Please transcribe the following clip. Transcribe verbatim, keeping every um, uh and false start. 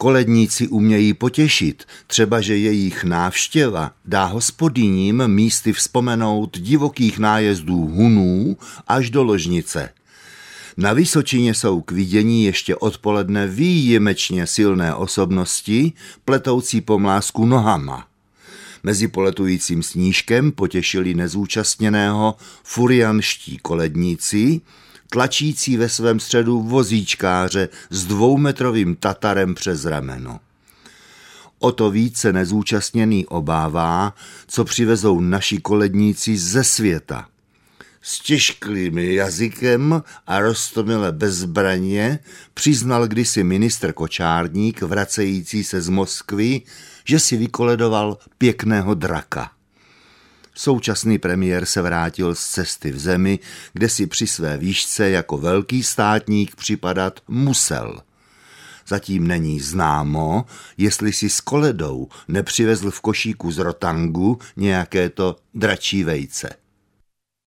Koledníci umějí potěšit, třeba že jejich návštěva dá hospodyním místy vzpomenout divokých nájezdů Hunů až do ložnice. Na Vysočině jsou k vidění ještě odpoledne výjimečně silné osobnosti, pletoucí pomlásku nohama. Mezi poletujícím snížkem potěšili nezúčastněného furianští koledníci, tlačící ve svém středu vozíčkáře s dvoumetrovým tatarem přes rameno. O to více nezúčastněný obává, co přivezou naši koledníci ze světa. S těžkým jazykem a roztomile bez zbraně přiznal kdysi ministr Kočárník, vracející se z Moskvy, že si vykoledoval pěkného draka. Současný premiér se vrátil z cesty v zemi, kde si při své výšce jako velký státník připadat musel. Zatím není známo, jestli si s koledou nepřivezl v košíku z rotangu nějaké to dračí vejce.